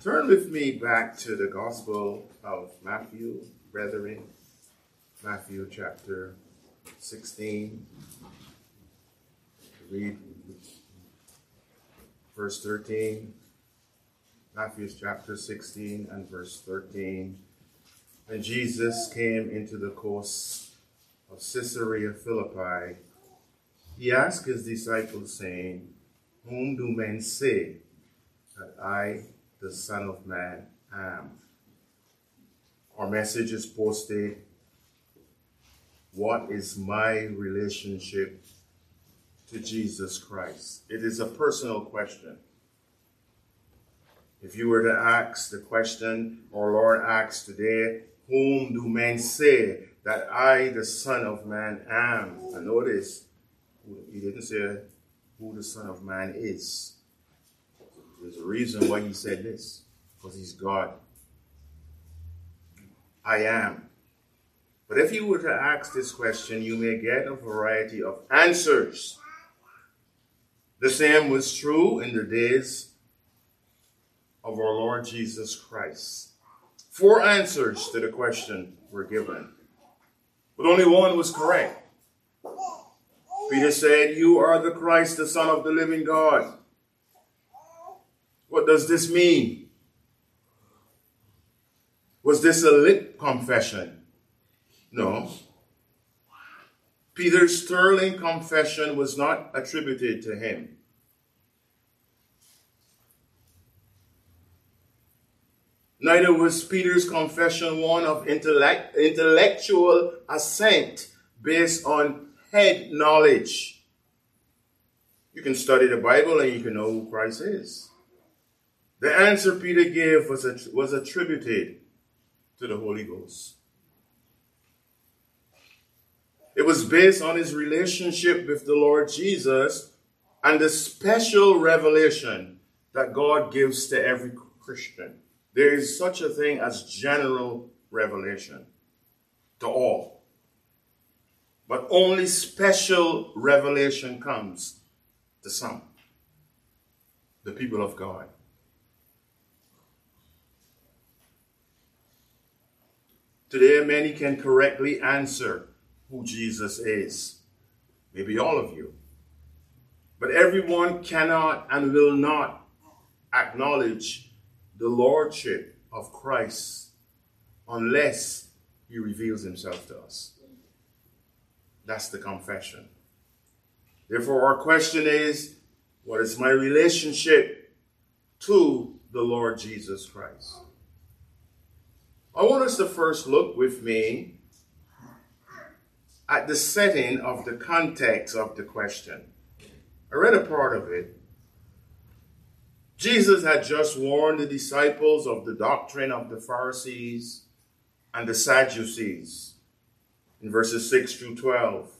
Turn with me back to the Gospel of Matthew, brethren. Matthew chapter 16. Read verse 13. Matthew chapter 16 and verse 13. When Jesus came into the coast of Caesarea Philippi, he asked his disciples, saying, "Whom do men say that I, the Son of Man, am?" Our message is posted, "What is my relationship to Jesus Christ?" It is a personal question. If you were to ask the question our Lord asks today, "Whom do men say that I, the Son of Man, am?" And notice, he didn't say who the Son of Man is. There's a reason why he said this, because he's God. I am. But if you were to ask this question, you may get a variety of answers. The same was true in the days of our Lord Jesus Christ. 4 answers to the question were given, but only one was correct. Peter said, "You are the Christ, the Son of the living God." What does this mean? Was this a lip confession? No. Peter's sterling confession was not attributed to him. Neither was Peter's confession one of intellectual assent based on head knowledge. You can study the Bible and you can know who Christ is. The answer Peter gave was attributed to the Holy Ghost. It was based on his relationship with the Lord Jesus and the special revelation that God gives to every Christian. There is such a thing as general revelation to all. But only special revelation comes to some, the people of God. Today, many can correctly answer who Jesus is. Maybe all of you. But everyone cannot and will not acknowledge the lordship of Christ unless he reveals himself to us. That's the confession. Therefore, our question is, what is my relationship to the Lord Jesus Christ? I want us to first look with me at the setting of the context of the question. I read a part of it. Jesus had just warned the disciples of the doctrine of the Pharisees and the Sadducees in verses 6 through 12.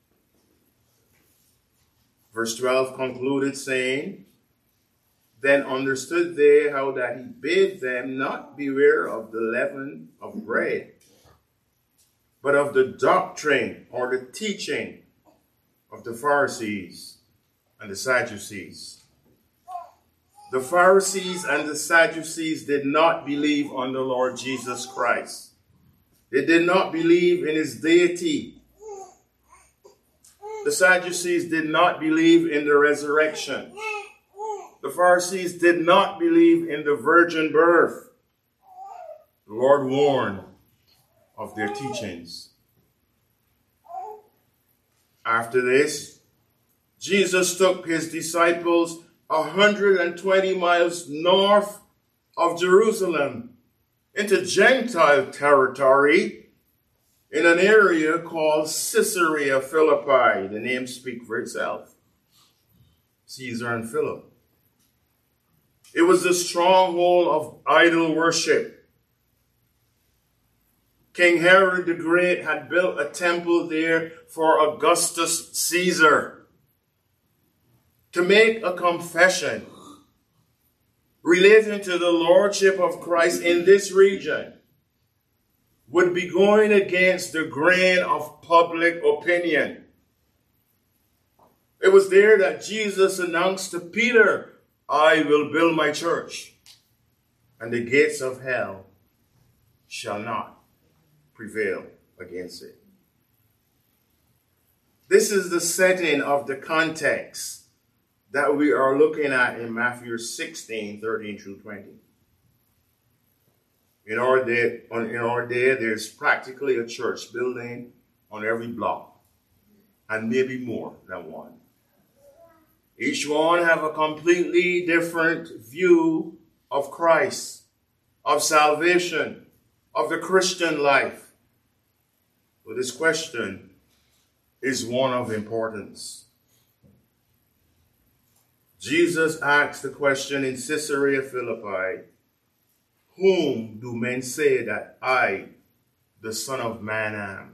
Verse 12 concluded saying, "Then understood they how that he bade them not beware of the leaven of bread, but of the doctrine or the teaching of the Pharisees and the Sadducees." The Pharisees and the Sadducees did not believe on the Lord Jesus Christ. They did not believe in his deity. The Sadducees did not believe in the resurrection. The Pharisees did not believe in the virgin birth. The Lord warned of their teachings. After this, Jesus took his disciples 120 miles north of Jerusalem into Gentile territory in an area called Caesarea Philippi. The name speaks for itself. Caesar and Philip. It was the stronghold of idol worship. King Herod the Great had built a temple there for Augustus Caesar. To make a confession relating to the lordship of Christ in this region would be going against the grain of public opinion. It was there that Jesus announced to Peter, "I will build my church, and the gates of hell shall not prevail against it. This is the setting of the context that we are looking at in Matthew 16, 13 through 20. In our day, there's practically a church building on every block, and maybe more than one. Each one have a completely different view of Christ, of salvation, of the Christian life. But this question is one of importance. Jesus asked the question in Caesarea Philippi, "Whom do men say that I, the Son of Man, am?"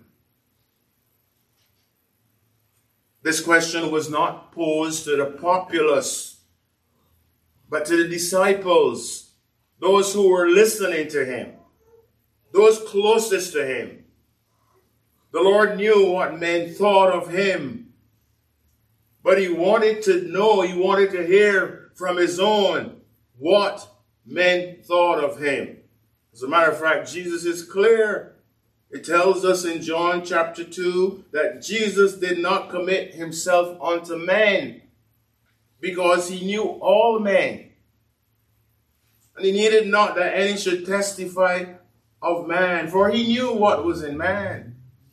This question was not posed to the populace, but to the disciples, those who were listening to him, those closest to him. The Lord knew what men thought of him, but he wanted to know, he wanted to hear from his own what men thought of him. As a matter of fact, Jesus is clear. It tells us in John chapter 2 that Jesus did not commit himself unto men because he knew all men. And he needed not that any should testify of man, for he knew what was in man.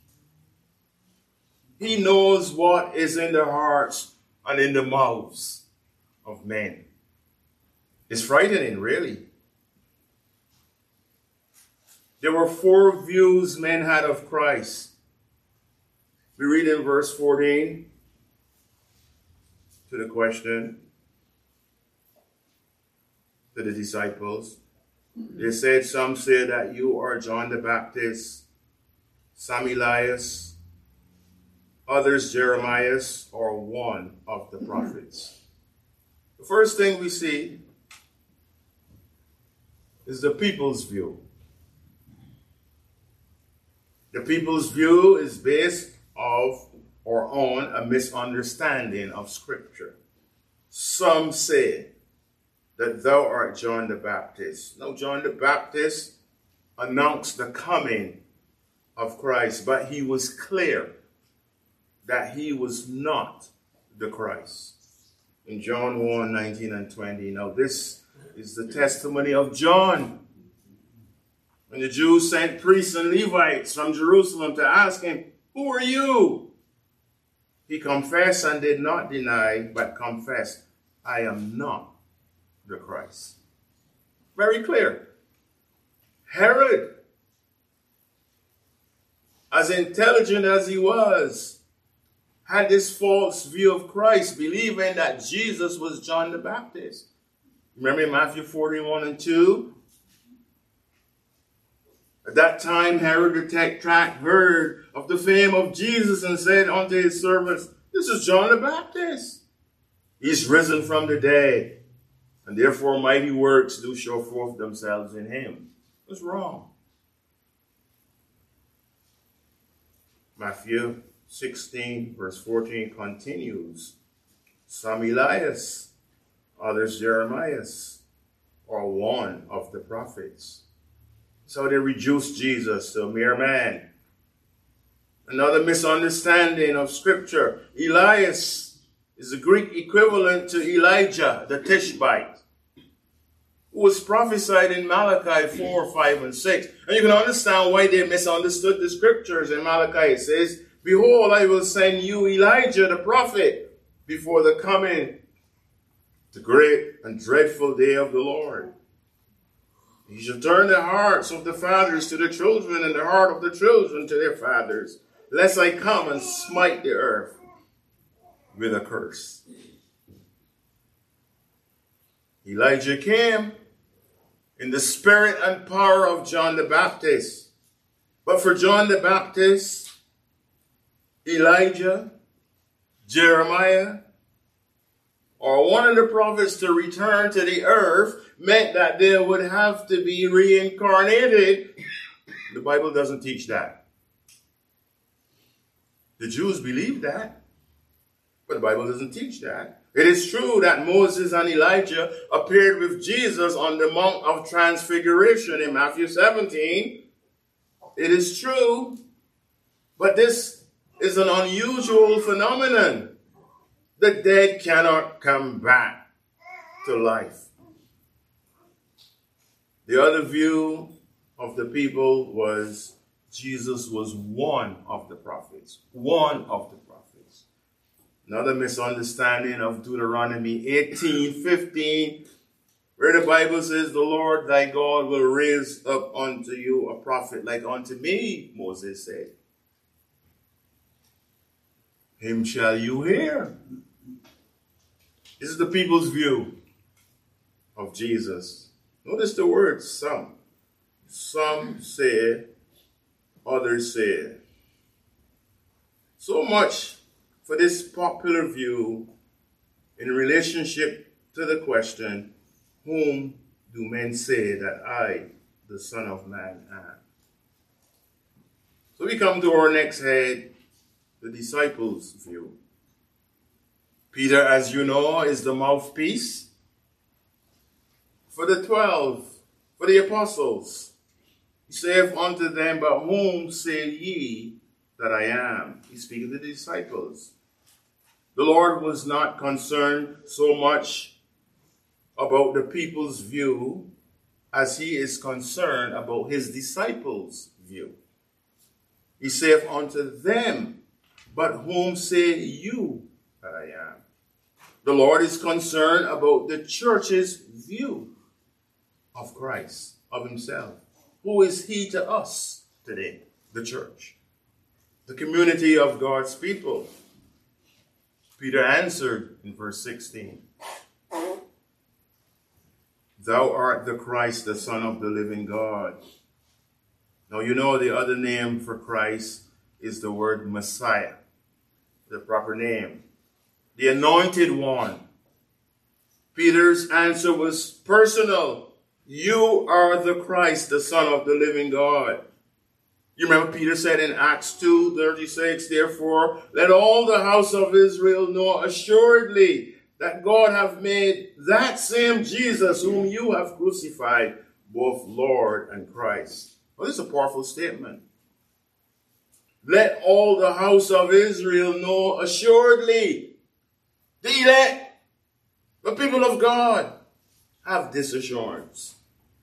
He knows what is in the hearts and in the mouths of men. It's frightening, really. There were 4 views men had of Christ. We read in verse 14 to the question to the disciples. They said, "Some say that you are John the Baptist, some Elias, others Jeremiah, or one of the prophets." The first thing we see is the people's view. The people's view is based off or on a misunderstanding of Scripture. Some say that thou art John the Baptist. No, John the Baptist announced the coming of Christ, but he was clear that he was not the Christ. In John 1, 19 and 20. Now this is the testimony of John. When the Jews sent priests and Levites from Jerusalem to ask him, "Who are you?" he confessed and did not deny, but confessed, "I am not the Christ." Very clear. Herod, as intelligent as he was, had this false view of Christ, believing that Jesus was John the Baptist. Remember in Matthew 41 and 2? At that time, Herod the Tetrarch heard of the fame of Jesus and said unto his servants, "This is John the Baptist. He is risen from the dead, and therefore mighty works do show forth themselves in him." What's wrong? Matthew 16, verse 14 continues. "Some Elias, others Jeremiah, or one of the prophets." So they reduced Jesus to a mere man. Another misunderstanding of Scripture. Elias is the Greek equivalent to Elijah, the Tishbite, who was prophesied in Malachi 4, 5, and 6. And you can understand why they misunderstood the Scriptures. In Malachi it says, "Behold, I will send you Elijah the prophet before the coming, the great and dreadful day of the Lord. He shall turn the hearts of the fathers to the children, and the heart of the children to their fathers, lest I come and smite the earth with a curse." Elijah came in the spirit and power of John the Baptist. But for John the Baptist, Elijah, Jeremiah, or one of the prophets to return to the earth meant that they would have to be reincarnated. The Bible doesn't teach that. The Jews believed that, but the Bible doesn't teach that. It is true that Moses and Elijah appeared with Jesus on the Mount of Transfiguration in Matthew 17. It is true, but this is an unusual phenomenon. The dead cannot come back to life. The other view of the people was Jesus was one of the prophets. One of the prophets. Another misunderstanding of Deuteronomy 18:15, where the Bible says, the Lord thy God will raise up unto you a prophet like unto me, Moses said. Him shall you hear. This is the people's view of Jesus. Notice the word some. Some say, others say. So much for this popular view in relationship to the question, whom do men say that I, the Son of Man, am? So we come to our next head, the disciples' view. Peter, as you know, is the mouthpiece for the 12, for the apostles. He saith unto them, but whom say ye that I am? He's speaking to the disciples. The Lord was not concerned so much about the people's view as he is concerned about his disciples' view. He saith unto them, but whom say you that I am? The Lord is concerned about the church's view of Christ, of himself. Who is he to us today? The church, the community of God's people. Peter answered in verse 16, thou art the Christ, the Son of the living God. Now you know the other name for Christ is the word Messiah, the proper name. The anointed one. Peter's answer was personal. You are the Christ, the Son of the living God. You remember Peter said in Acts 2:36, therefore, let all the house of Israel know assuredly that God hath made that same Jesus whom you have crucified, both Lord and Christ. Well, this is a powerful statement. Let all the house of Israel know assuredly. The elect, the people of God, have this assurance.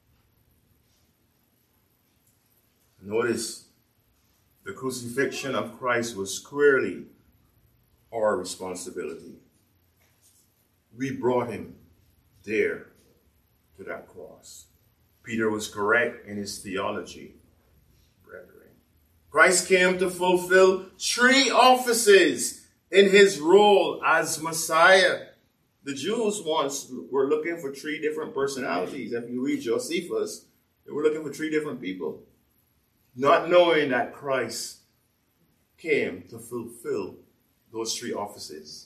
Notice, the crucifixion of Christ was squarely our responsibility. We brought him there to that cross. Peter was correct in his theology, brethren. Christ came to fulfill 3 offices in his role as Messiah. The Jews once were looking for 3 different personalities. If you read Josephus, they were looking for 3 different people, not knowing that Christ came to fulfill those 3 offices.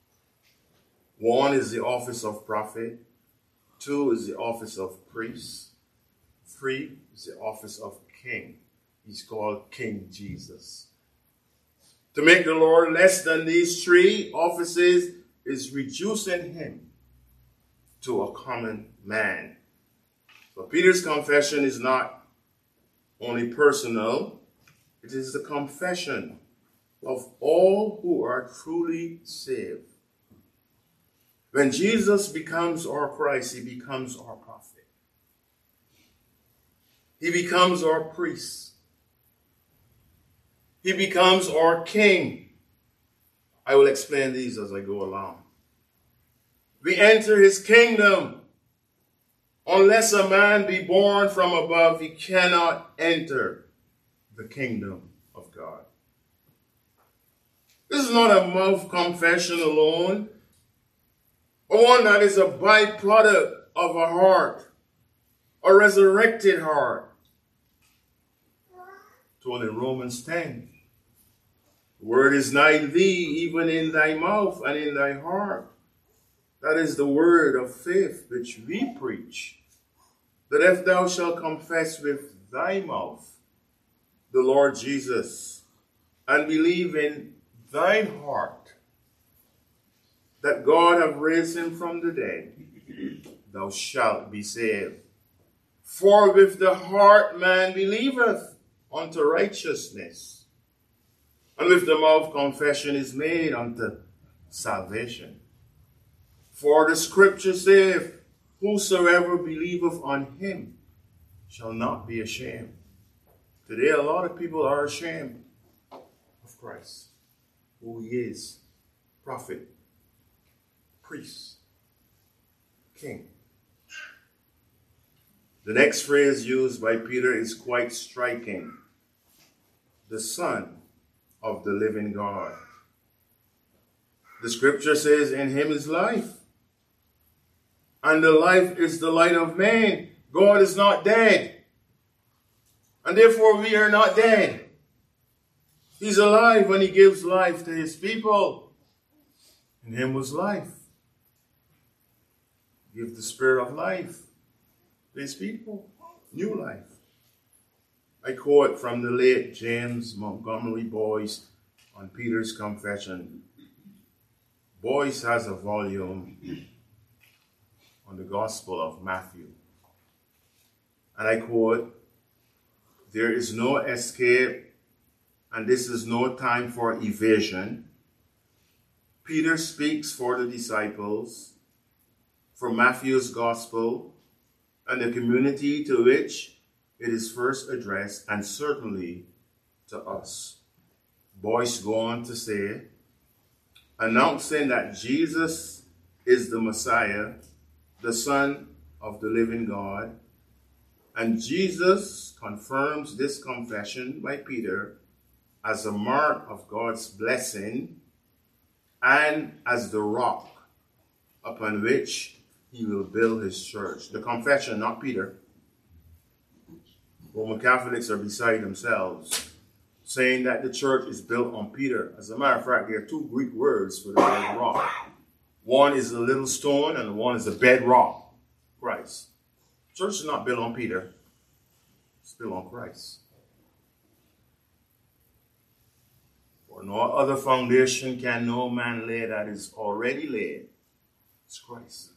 1 is the office of prophet. 2 is the office of priest. 3 is the office of king. He's called King Jesus. To make the Lord less than these 3 offices is reducing him to a common man. So Peter's confession is not only personal, it is the confession of all who are truly saved. When Jesus becomes our Christ, he becomes our prophet. He becomes our priest. He becomes our king. I will explain these as I go along. We enter his kingdom. Unless a man be born from above, he cannot enter the kingdom of God. This is not a mouth confession alone, but one that is a byproduct of a heart, a resurrected heart. Told in Romans 10, the word is nigh thee, even in thy mouth and in thy heart. That is the word of faith which we preach, that if thou shalt confess with thy mouth the Lord Jesus, and believe in thine heart that God have raised him from the dead, thou shalt be saved. For with the heart man believeth unto righteousness, and with the mouth confession is made unto salvation. For the scripture saith, whosoever believeth on him shall not be ashamed. Today a lot of people are ashamed of Christ, who he is, prophet, priest, king. The next phrase used by Peter is quite striking. The Son of the living God. The scripture says, in him is life, and the life is the light of man. God is not dead, and therefore we are not dead. He's alive when he gives life to his people. In him was life. Give the spirit of life to his people. New life. I quote from the late James Montgomery Boyce on Peter's Confession. Boyce has a volume on the Gospel of Matthew. And I quote, there is no escape, and this is no time for evasion. Peter speaks for the disciples, for Matthew's Gospel, and the community to which it is first addressed, and certainly to us. Boyce go on to say, announcing that Jesus is the Messiah, the Son of the living God, and Jesus confirms this confession by Peter as a mark of God's blessing and as the rock upon which he will build his church. The confession, not Peter. Roman Catholics are beside themselves, saying that the church is built on Peter. As a matter of fact, there are two Greek words for the word rock. One is a little stone, and one is a bedrock, Christ. Church is not built on Peter. It's built on Christ. For no other foundation can no man lay that is already laid. It's Christ.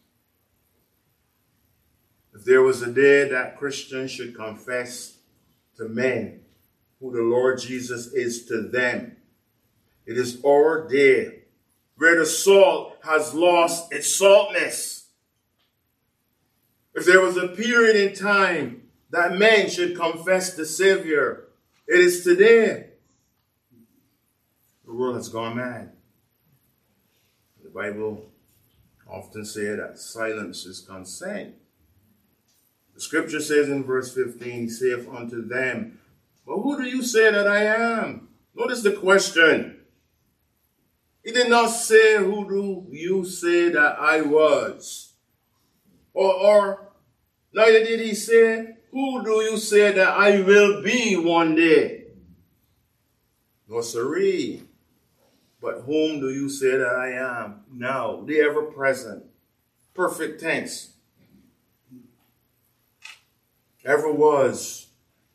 If there was a day that Christians should confess to men who the Lord Jesus is to them, it is our day where the salt has lost its saltness. If there was a period in time that men should confess the Savior, it is today. The world has gone mad. The Bible often says that silence is consent. The scripture says in verse 15, he saith unto them, but who do you say that I am? Notice the question. He did not say, who do you say that I was? Or neither did he say, who do you say that I will be one day? No, sirree. But whom do you say that I am now? The ever present. Perfect tense. Ever was.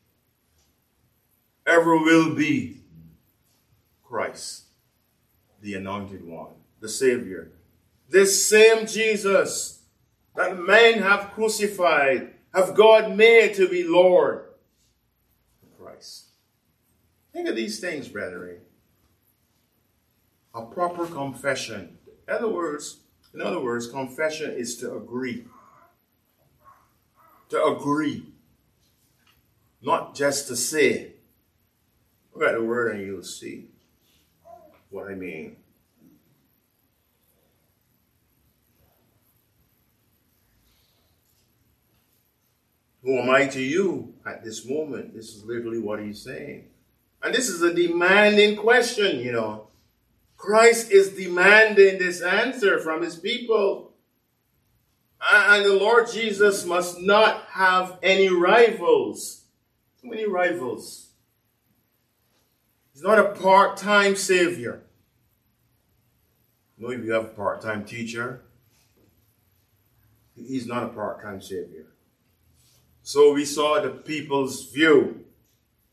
Ever will be. Christ. The anointed one. The Savior. This same Jesus that men have crucified, have God made to be Lord. Christ. Think of these things, brethren. A proper confession. In other words, confession is to agree. To agree. Not just to say. Look at the word and you'll see what I mean. Who am I to you at this moment? This is literally what he's saying. And this is a demanding question, you know. Christ is demanding this answer from his people. And the Lord Jesus must not have any rivals. Too many rivals. He's not a part-time Savior. You know, if you have a part-time teacher, he's not a part-time Savior. So we saw the people's view.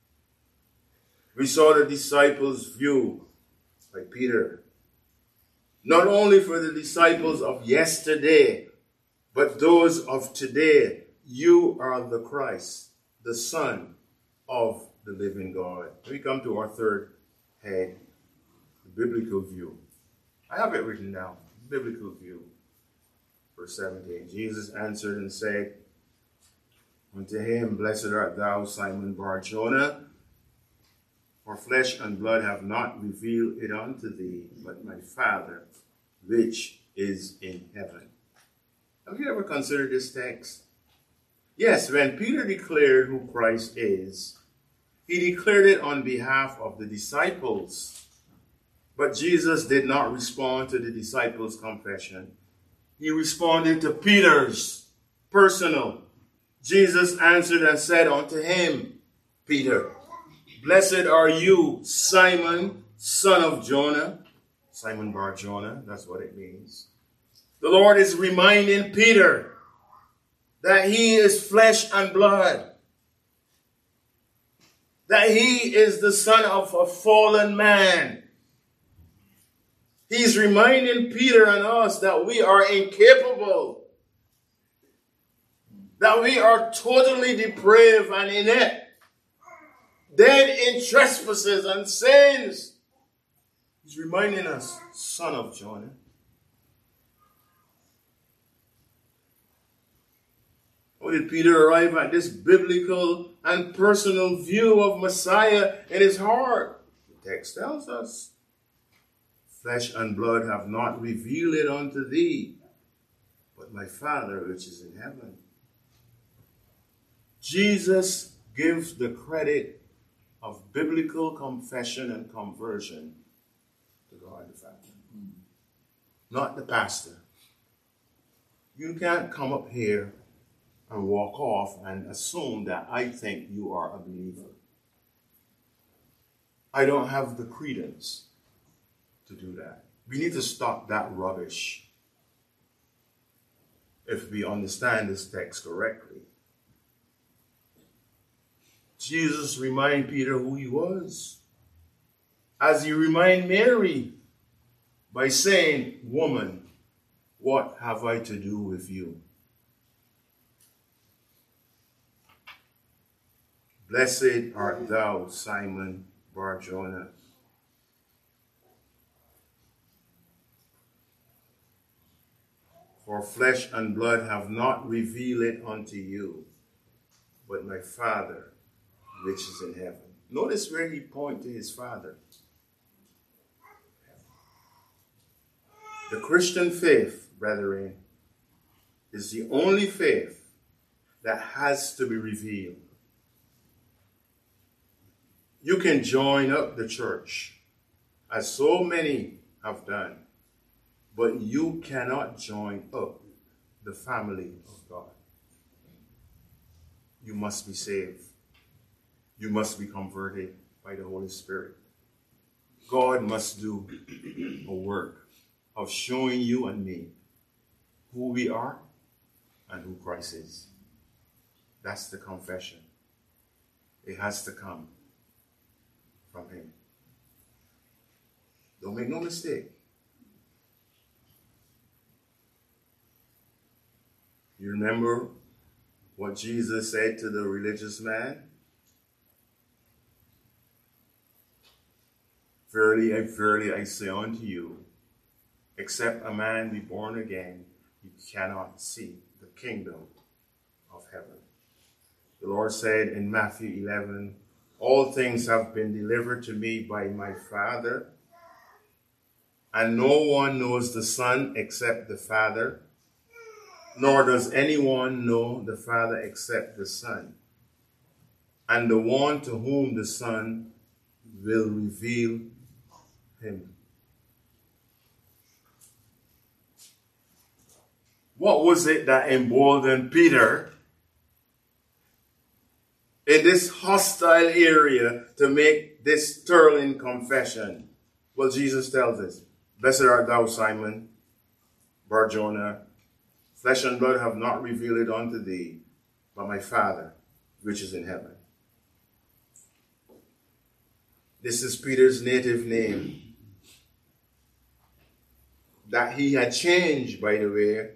We saw the disciples' view by Peter. not only for the disciples of yesterday, but those of today. You are the Christ, the Son of the living God. We come to our third head, the biblical view. I have it written down, biblical view. Verse 17, Jesus answered and said unto him, Blessed art thou, Simon Bar-Jonah, for flesh and blood have not revealed it unto thee, but my Father which is in heaven. Have you ever considered this text? Yes, when Peter declared who Christ is, he declared it on behalf of the disciples. But Jesus did not respond to the disciples' confession. He responded to Peter's personal. Jesus answered and said unto him, Peter, blessed are you, Simon, son of Jonah. Simon Bar-Jonah, that's what it means. The Lord is reminding Peter that he is flesh and blood. That he is the son of a fallen man. He's reminding Peter and us that we are incapable. That we are totally depraved and inept. Dead in trespasses and sins. He's reminding us, son of Jonah. How did Peter arrive at this biblical and personal view of Messiah in his heart? The text tells us, flesh and blood have not revealed it unto thee, but my Father which is in heaven. Jesus gives the credit of biblical confession and conversion to God the Father, not the pastor. You can't come up here and walk off and assume that I think you are a believer. I don't have the credence to do that. We need to stop that rubbish if we understand this text correctly. Jesus reminded Peter who he was, as he reminded Mary by saying, Woman, what have I to do with you? Blessed art thou, Simon Bar-Jonah. For flesh and blood have not revealed it unto you, but my Father which is in heaven. Notice where he points to his Father. The Christian faith, brethren, is the only faith that has to be revealed. You can join up the church, as so many have done, but you cannot join up the family of God. You must be saved. You must be converted by the Holy Spirit. God must do a work of showing you and me who we are and who Christ is. That's the confession. It has to come from him. Don't make no mistake. You remember what Jesus said to the religious man? Verily, I say unto you, except a man be born again, he cannot see the kingdom of heaven. The Lord said in Matthew 11, all things have been delivered to me by my Father, and no one knows the Son except the Father, nor does anyone know the Father except the Son, and the one to whom the Son will reveal him. What was it that emboldened Peter in this hostile area to make this sterling confession? Well, Jesus tells us, Blessed art thou, Simon Bar-Jonah. Flesh and blood have not revealed it unto thee, but my Father which is in heaven. This is Peter's native name. that he had changed, by the way.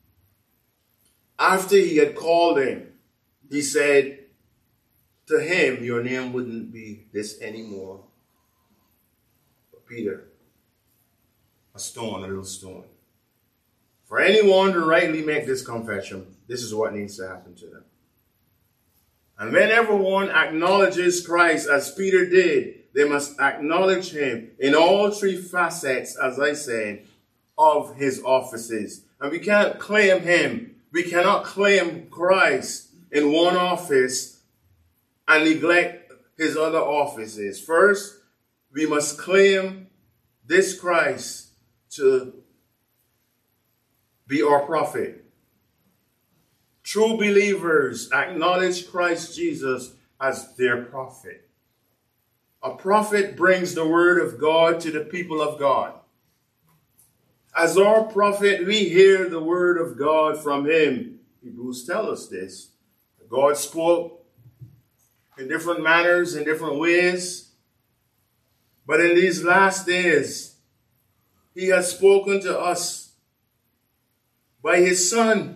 After he had called him, he said to him, your name wouldn't be this anymore. But Peter, a little stone. For anyone to rightly make this confession, this is what needs to happen to them. And when everyone acknowledges Christ as Peter did, they must acknowledge him in all three facets, as I said, of his offices. And we can't claim him. We cannot claim Christ in one office and neglect his other offices. First, we must claim this Christ to be our prophet. True believers acknowledge Christ Jesus as their prophet. A prophet brings the word of God to the people of God. As our prophet, we hear the word of God from him. Hebrews tell us this. God spoke in different manners, in different ways. But in these last days, he has spoken to us by his Son.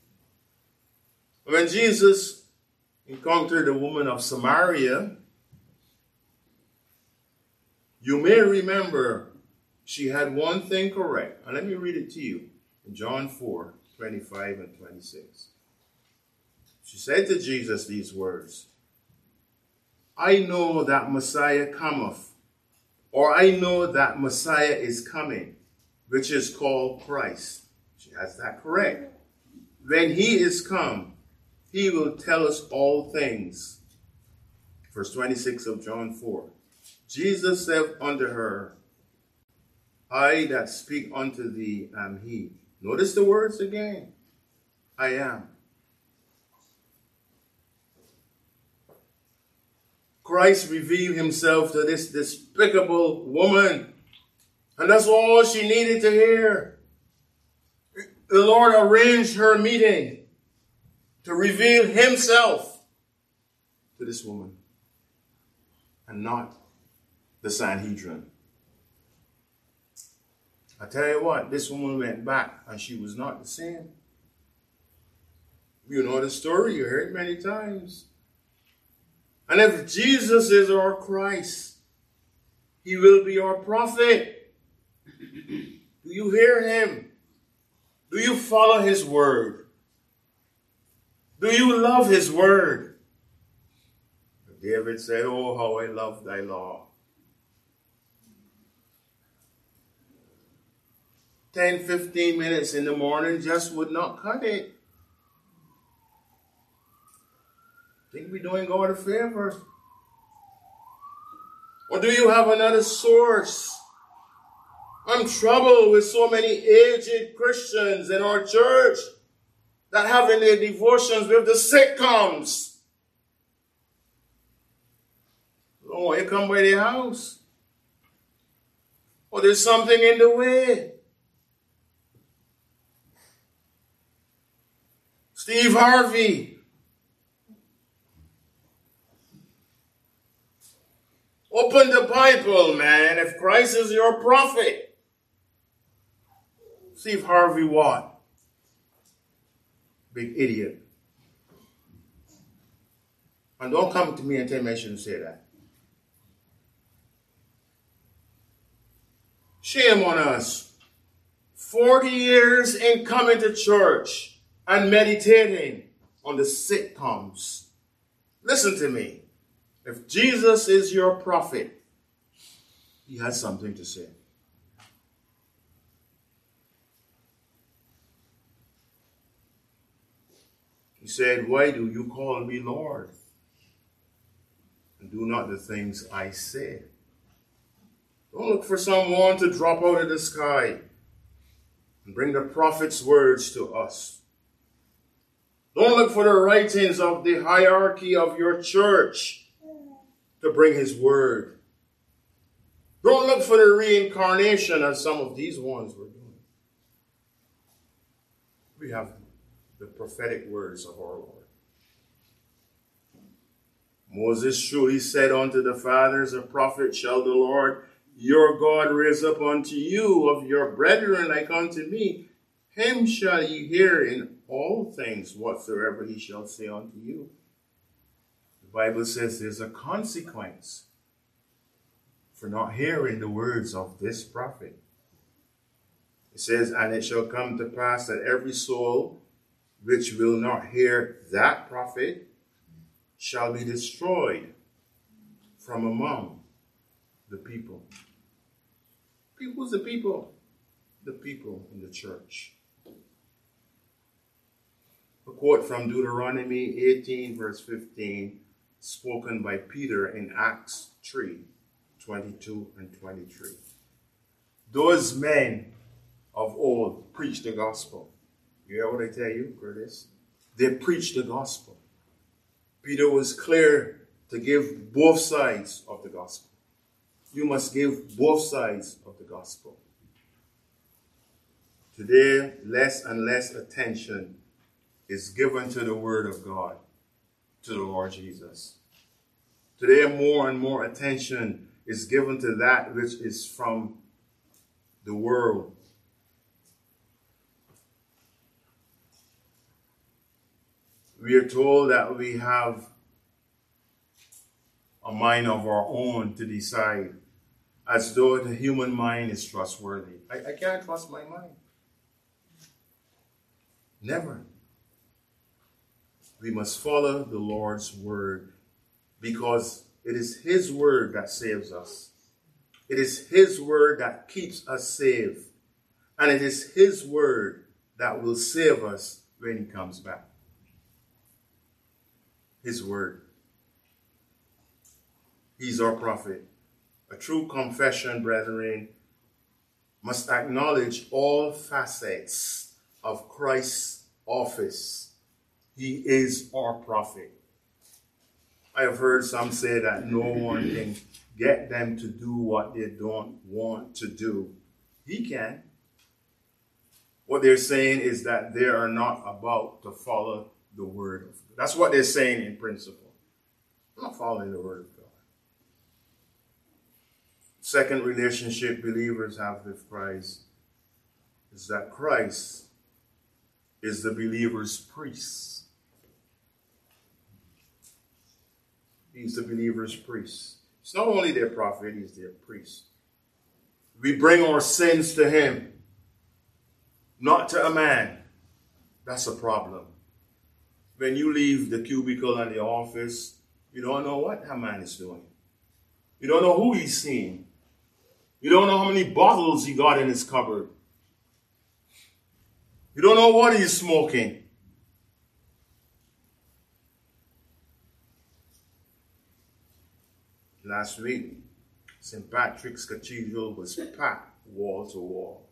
When Jesus encountered the woman of Samaria, you may remember she had one thing correct. And let me read it to you in John 4, 25 and 26. She said to Jesus these words, I know that Messiah cometh, or I know that Messiah is coming, which is called Christ. She has that correct. When he is come, he will tell us all things. Verse 26 of John 4. Jesus said unto her, I that speak unto thee am he. Notice the words again. I am. Christ revealed himself to this despicable woman. And that's all she needed to hear. The Lord arranged her meeting to reveal himself to this woman and not the Sanhedrin. I tell you what, this woman went back and she was not the same. You know the story, you heard it many times. And if Jesus is our Christ, he will be our prophet. Do you hear him? Do you follow his word? Do you love his word? David said, oh, how I love thy law. 10, 15 minutes in the morning just would not cut it. Think we're doing God a favor? Or do you have another source? I'm troubled with so many aged Christians in our church that having their devotions with the sitcoms. Oh, you come by the house. Or there's something in the way. Steve Harvey. Open the Bible, man. If Christ is your prophet. Steve Harvey what? Big idiot. And don't come to me and tell me I shouldn't say that. Shame on us. 40 years in coming to church and meditating on the sitcoms. Listen to me. If Jesus is your prophet, he has something to say. He said, why do you call me Lord and do not the things I say? Don't look for someone to drop out of the sky and bring the prophet's words to us. Don't look for the writings of the hierarchy of your church to bring his word. Don't look for the reincarnation as some of these ones were doing. We have the prophetic words of our Lord. Moses truly said unto the fathers, a prophet shall the Lord your God raise up unto you of your brethren like unto me, him shall ye hear in all things whatsoever he shall say unto you. The Bible says there's a consequence for not hearing the words of this prophet. It says, and it shall come to pass that every soul which will not hear that prophet shall be destroyed from among the people. Who's the people? The people in the church. A quote from Deuteronomy 18, verse 15, spoken by Peter in Acts 3, 22 and 23. Those men of old preached the gospel. You hear what I tell you, Curtis? They preached the gospel. Peter was clear to give both sides of the gospel. You must give both sides of the gospel. Today, less and less attention is given to the word of God, to the Lord Jesus. Today, more and more attention is given to that which is from the world. We are told that we have a mind of our own to decide, as though the human mind is trustworthy. I can't trust my mind. Never. We must follow the Lord's word, because it is his word that saves us. It is his word that keeps us safe. And it is his word that will save us when he comes back. His word. He's our prophet. A true confession, brethren, must acknowledge all facets of Christ's office. He is our prophet. I have heard some say that no one can get them to do what they don't want to do. He can. What they're saying is that they are not about to follow the word of God. That's what they're saying in principle. I'm not following the word of God. Second relationship believers have with Christ is that Christ is the believer's priest. He's the believer's priest. It's not only their prophet, he's their priest. We bring our sins to him, not to a man. That's a problem. When you leave the cubicle and the office, you don't know what that man is doing. You don't know who he's seeing. You don't know how many bottles he got in his cupboard. You don't know what he's smoking. Last week, St. Patrick's Cathedral was packed wall to wall.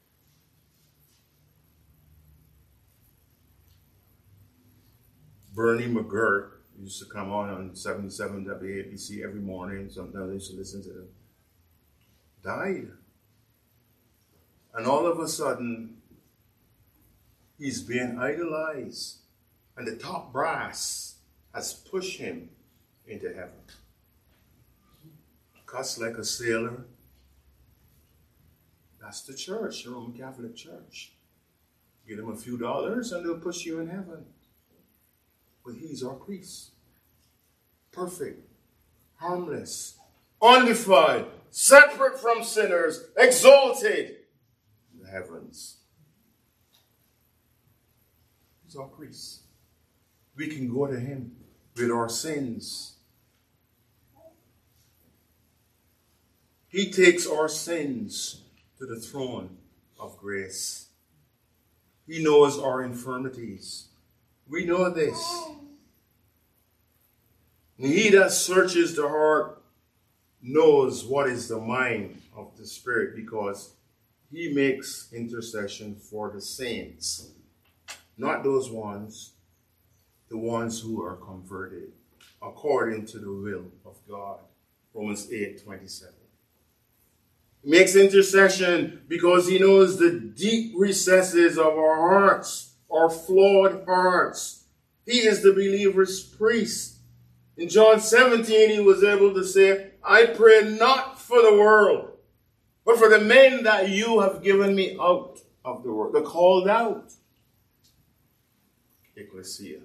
Bernie McGirt used to come on 77 WABC every morning. Sometimes I used to listen to him. Died. And all of a sudden, he's being idolized. And the top brass has pushed him into heaven. Cussed like a sailor. That's the church, the Roman Catholic Church. Give them a few dollars and they'll push you in heaven. But he's our priest. Perfect, harmless, undefiled, separate from sinners, exalted in the heavens. He's our priest. We can go to him with our sins. He takes our sins to the throne of grace. He knows our infirmities. We know this. And he that searches the heart knows what is the mind of the Spirit, because he makes intercession for the saints. Not those ones, the ones who are converted according to the will of God. Romans 8:27. He makes intercession because he knows the deep recesses of our hearts, our flawed hearts. He is the believer's priest. In John 17, he was able to say, I pray not for the world, but for the men that you have given me out of the world, the called out. Ecclesia.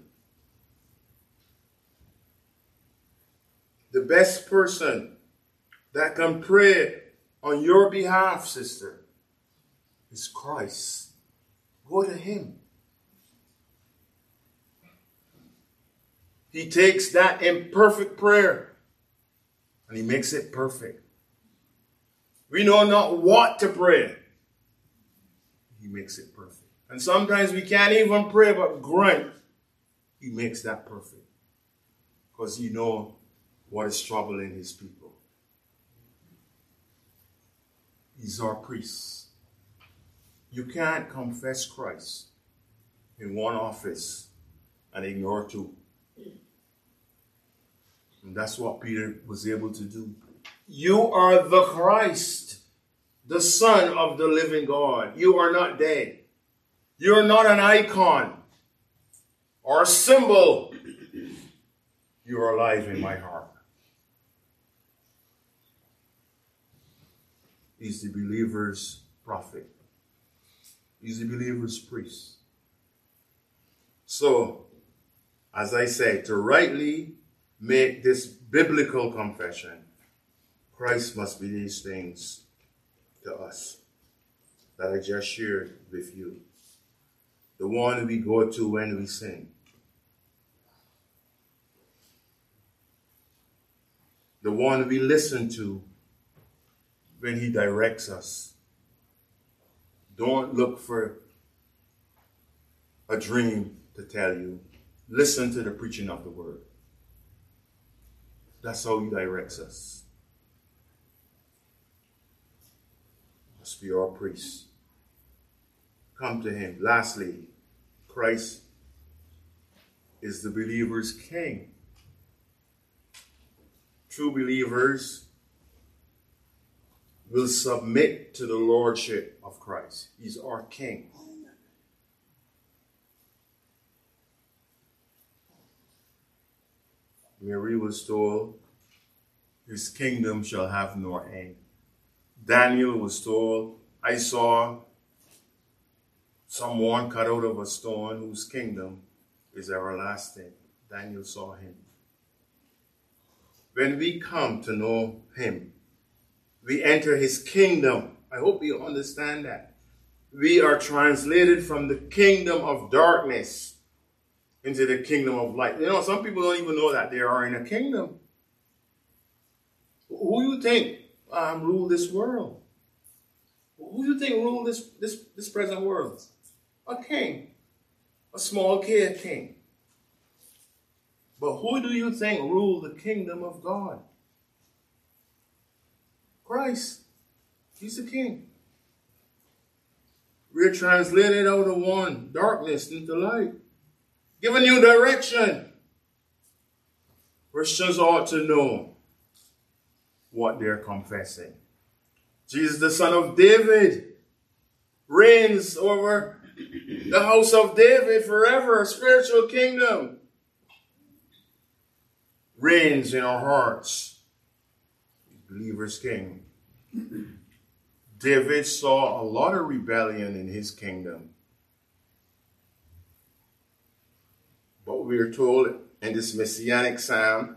The best person that can pray on your behalf, sister, is Christ. Go to him. He takes that imperfect prayer and he makes it perfect. We know not what to pray. He makes it perfect. And sometimes we can't even pray but grunt. He makes that perfect. Because he knows what is troubling his people. He's our priest. You can't confess Christ in one office and ignore two. And that's what Peter was able to do. You are the Christ, the Son of the living God. You are not dead. You are not an icon or a symbol. You are alive in my heart. He's the believer's prophet. He's the believer's priest. So, as I said, to rightly make this biblical confession, Christ must be these things to us that I just shared with you. The one we go to when we sin. The one we listen to when he directs us. Don't look for a dream to tell you. Listen to the preaching of the word. That's how he directs us. Must be our priest. Come to him. Lastly, Christ is the believer's king. True believers will submit to the lordship of Christ. He's our king. Mary was told, his kingdom shall have no end. Daniel was told, I saw someone cut out of a stone whose kingdom is everlasting. Daniel saw him. When we come to know him, we enter his kingdom. I hope you understand that. We are translated from the kingdom of darkness into the kingdom of light. You know, some people don't even know that they are in a kingdom. Who you think rule this world? Who you think rule this present world? A king. A small K king. But who do you think rule the kingdom of God? Christ. He's the king. We're translated out of one darkness into light. Give a new direction. Christians ought to know what they're confessing. Jesus, the Son of David, reigns over the house of David forever, a spiritual kingdom. Reigns in our hearts. Believer's king. David saw a lot of rebellion in his kingdom. But we are told in this messianic psalm,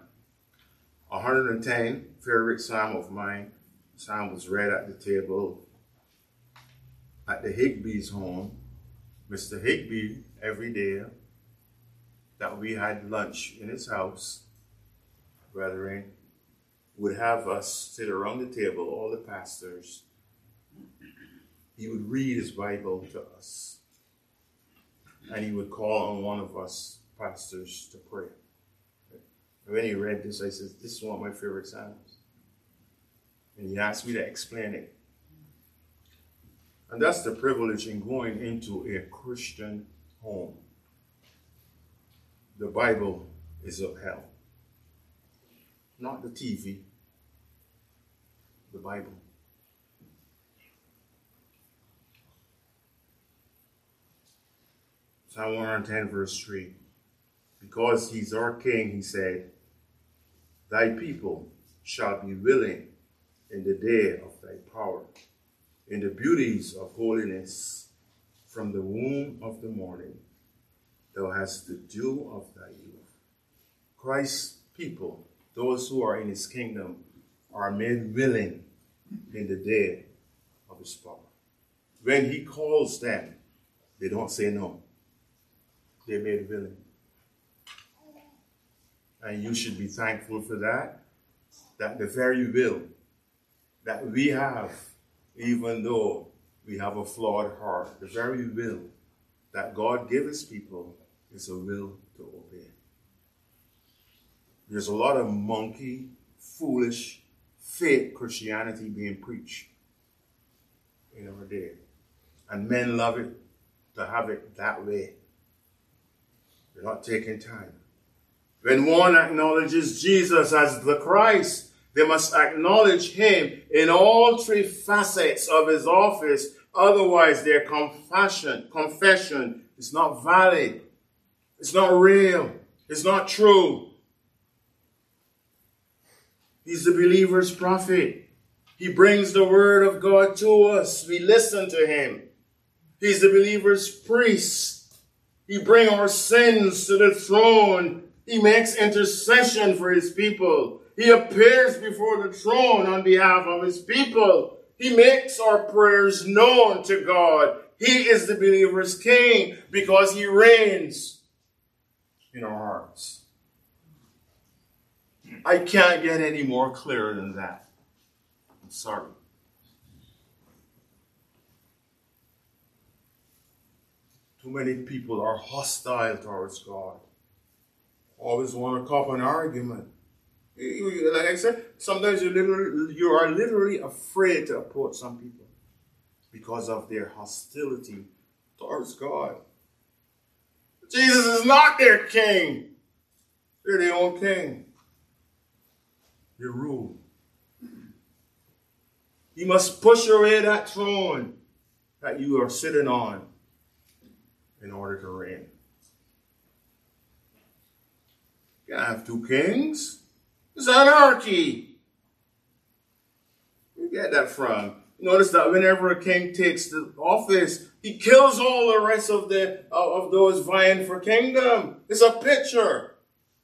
110, favorite psalm of mine, the psalm was read at the table at the Higbee's home. Mr. Higbee, every day that we had lunch in his house, brethren, would have us sit around the table, all the pastors. He would read his Bible to us. And he would call on one of us pastors to pray. When he read this, I said, this is one of my favorite psalms. And he asked me to explain it. And that's the privilege in going into a Christian home. The Bible is upheld. Not the TV. The Bible. Psalm 110 verse 3. Because he's our king, he said, thy people shall be willing in the day of thy power. in the beauties of holiness. From the womb of the morning, thou hast the dew of thy youth. Christ's people, those who are in his kingdom, are made willing in the day of his power. When he calls them, they don't say no. They're made willing. And you should be thankful for that the very will that we have, even though we have a flawed heart, the very will that God gave his people is a will to obey. There's a lot of monkey, foolish, fake Christianity being preached in our day. And men love it to have it that way. They're not taking time. When one acknowledges Jesus as the Christ, they must acknowledge him in all three facets of his office. Otherwise, their confession is not valid. It's not real. It's not true. He's the believer's prophet. He brings the word of God to us. We listen to him. He's the believer's priest. He brings our sins to the throne. He makes intercession for his people. He appears before the throne on behalf of his people. He makes our prayers known to God. He is the believer's king because he reigns in our hearts. I can't get any more clear than that. I'm sorry. Too many people are hostile towards God. Always want to cop an argument. Like I said, sometimes you are literally afraid to approach some people because of their hostility towards God. Jesus is not their king. They're their own king. They rule. You must push away that throne that you are sitting on in order to reign. You can't have two kings. It's anarchy. Where you get that from? Notice that whenever a king takes the office, he kills all the rest of those vying for kingdom. It's a picture.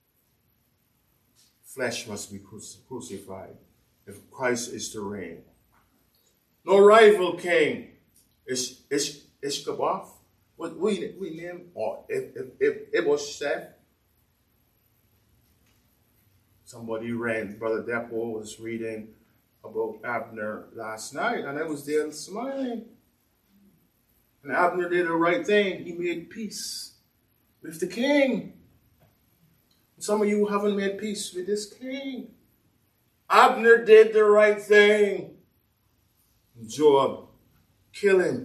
Flesh must be crucified if Christ is to reign. No rival king. Ishkaboth. What we name? Or Ibosheth. Somebody read, Brother Depo was reading about Abner last night, and I was there smiling. And Abner did the right thing. He made peace with the king. Some of you haven't made peace with this king. Abner did the right thing. Joab, kill him.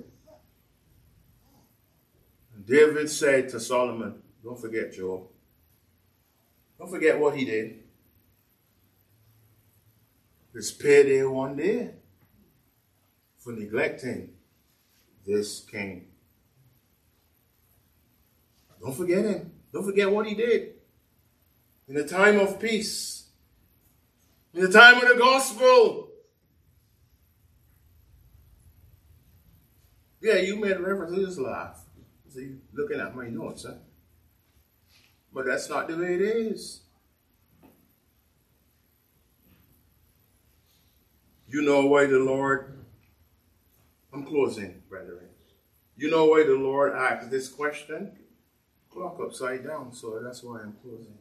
And David said to Solomon, don't forget Joab. Don't forget what he did. His payday one day for neglecting this king. Don't forget him. Don't forget what he did. In the time of peace. In the time of the gospel. Yeah, you made reference to this laugh. See, looking at my notes, huh? But that's not the way it is. You know why the Lord, I'm closing, brethren. You know why the Lord asked this question? Clock upside down, so that's why I'm closing.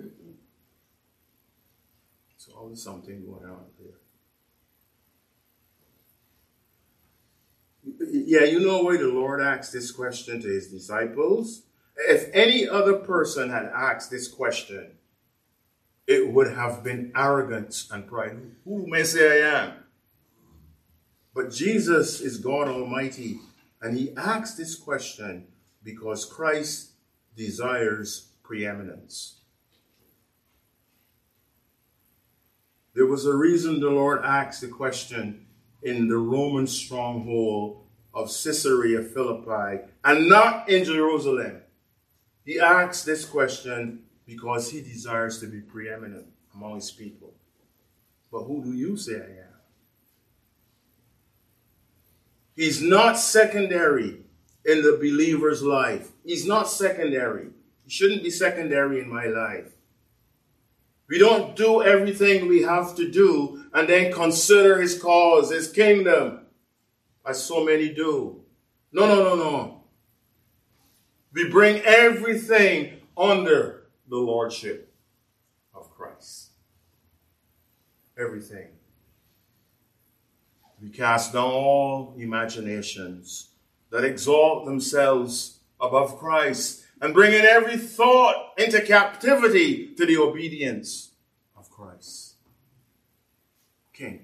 So always something going on there. Yeah, you know why the Lord asked this question to his disciples? If any other person had asked this question, it would have been arrogance and pride. Who may say I am? But Jesus is God Almighty, and he asked this question because Christ desires preeminence. There was a reason the Lord asked the question in the Roman stronghold of Caesarea Philippi and not in Jerusalem. He asked this question because he desires to be preeminent among his people. But who do you say I am? He's not secondary in the believer's life. He's not secondary. He shouldn't be secondary in my life. We don't do everything we have to do and then consider his cause, his kingdom, as so many do. No. We bring everything under the lordship of Christ. Everything. We cast down all imaginations that exalt themselves above Christ and bring in every thought into captivity to the obedience of Christ. King.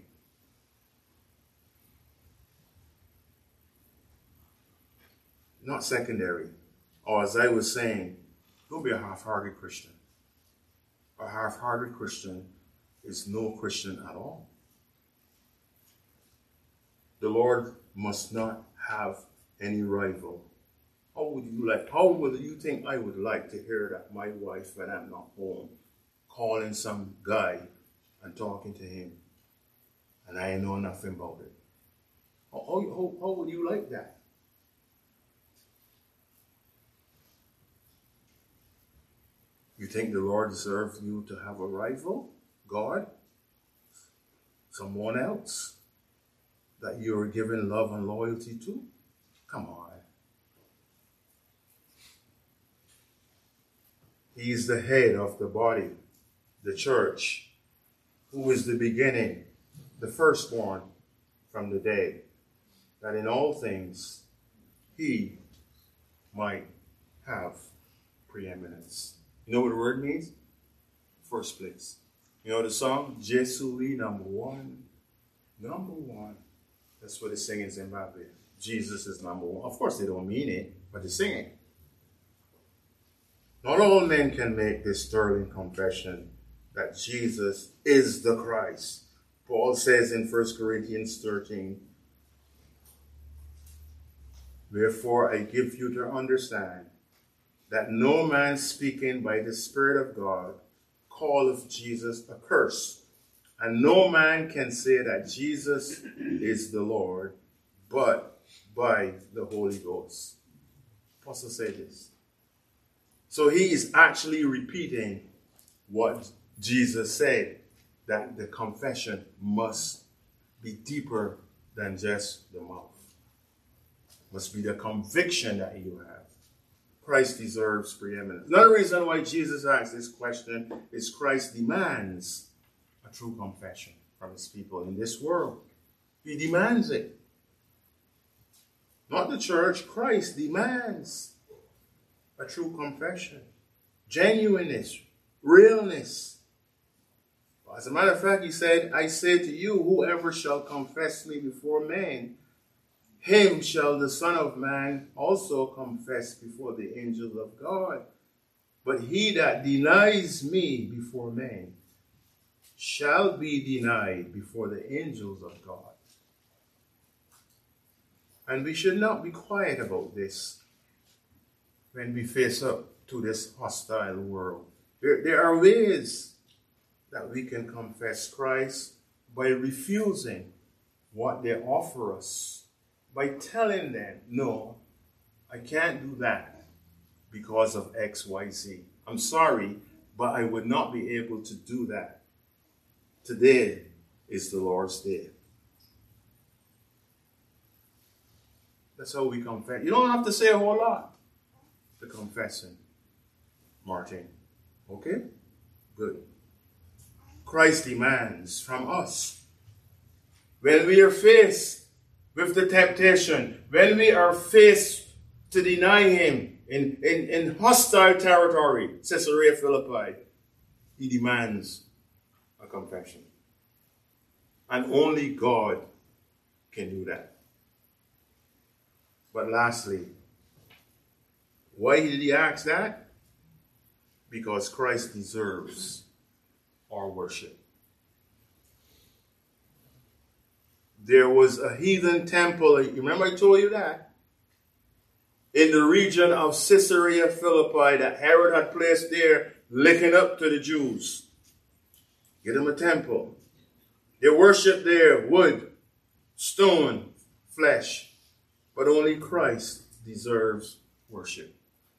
Not secondary. Or as I was saying, don't be a half-hearted Christian. A half-hearted Christian is no Christian at all. The Lord must not have any rival. How would you think I would like to hear that my wife, when I'm not home, calling some guy and talking to him, and I know nothing about it? How would you like that? You think the Lord deserves you to have a rival? God? Someone else that you're giving love and loyalty to? Come on. He is the head of the body, the church, who is the beginning, the firstborn from the dead, that in all things he might have preeminence. You know what the word means? First place. You know the song? Jesuli number one. Number one. That's what they sing in Zimbabwe. Jesus is number one. Of course they don't mean it, but they sing it. Not all men can make this sterling confession that Jesus is the Christ. Paul says in 1 Corinthians 13, wherefore I give you to understand that no man speaking by the Spirit of God calleth Jesus accursed, and no man can say that Jesus is the Lord, but by the Holy Ghost. Apostle said this. So he is actually repeating what Jesus said, that the confession must be deeper than just the mouth. Must be the conviction that you have. Christ deserves preeminence. Another reason why Jesus asked this question is Christ demands a true confession from his people in this world. He demands it. Not the church. Christ demands a true confession. Genuineness. Realness. As a matter of fact, he said, I say to you, whoever shall confess me before men, him shall the Son of Man also confess before the angels of God. But he that denies me before men shall be denied before the angels of God. And we should not be quiet about this when we face up to this hostile world. There are ways that we can confess Christ by refusing what they offer us. By telling them, no, I can't do that because of X, Y, Z. I'm sorry, but I would not be able to do that. Today is the Lord's day. That's how we confess. You don't have to say a whole lot to confessing, Martin. Okay? Good. Christ demands from us, when we are faced with the temptation, when we are faced to deny him in hostile territory, Caesarea Philippi, he demands a confession. And only God can do that. But lastly, why did he ask that? Because Christ deserves our worship. There was a heathen temple. You remember I told you that? In the region of Caesarea Philippi that Herod had placed there, linking up to the Jews. Get them a temple. They worshiped there wood, stone, flesh. but only Christ deserves worship.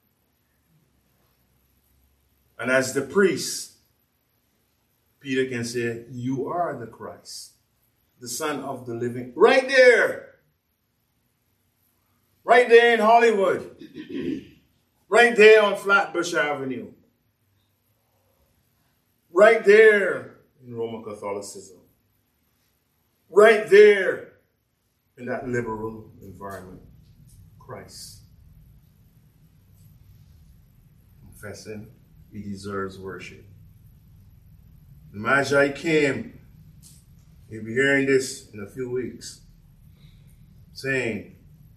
And as the priest, Peter can say, you are the Christ, the Son of the living. Right there. Right there in Hollywood. Right there on Flatbush Avenue. Right there in Roman Catholicism. Right there in that liberal environment. Christ. Confessing he deserves worship. The Magi came. You'll be hearing this in a few weeks. Saying,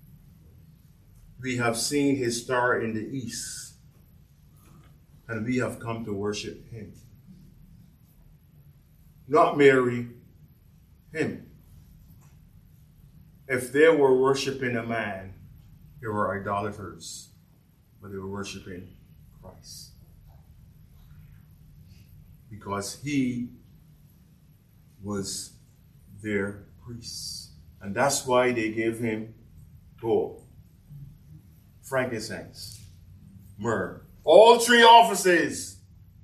we have seen his star in the east, and we have come to worship him. Not Mary, him. If they were worshiping a man, they were idolaters, but they were worshiping Christ. Because he was their priest. And that's why they gave him gold, frankincense, myrrh. All three offices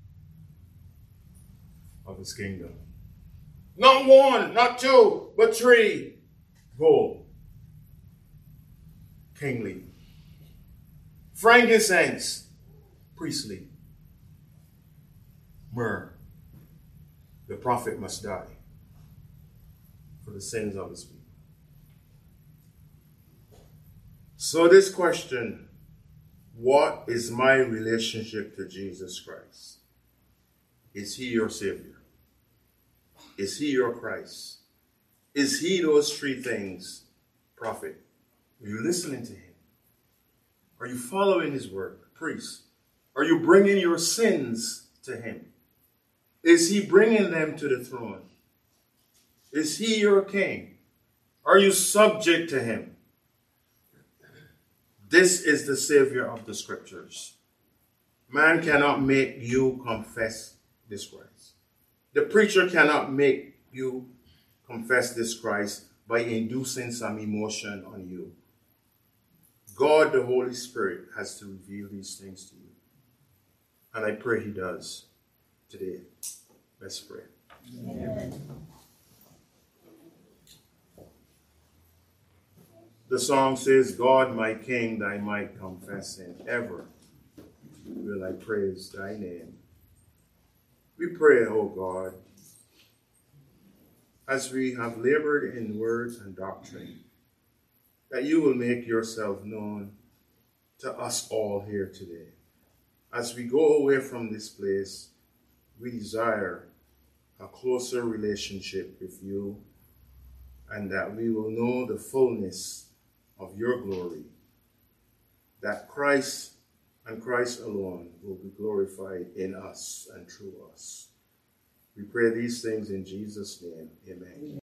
of his kingdom. Not one, not two, but three. Gold, kingly. Frankincense, priestly. Myrrh, the prophet must die for the sins of his people. So this question, what is my relationship to Jesus Christ? Is he your Savior? Is he your Christ? Is he those three things, prophet? Are you listening to him? Are you following his word, priest? Are you bringing your sins to him? Is he bringing them to the throne? Is he your king? Are you subject to him? This is the Savior of the Scriptures. Man cannot make you confess this Christ. The preacher cannot make you confess this Christ by inducing some emotion on you. God, the Holy Spirit, has to reveal these things to you. And I pray he does today. Let's pray. Amen. The song says, God, my King, thy might confess, and ever will I praise thy name. We pray, O God, as we have labored in words and doctrine, that you will make yourself known to us all here today. As we go away from this place, we desire a closer relationship with you, and that we will know the fullness of your glory, that Christ and Christ alone will be glorified in us and through us. We pray these things in Jesus' name. Amen.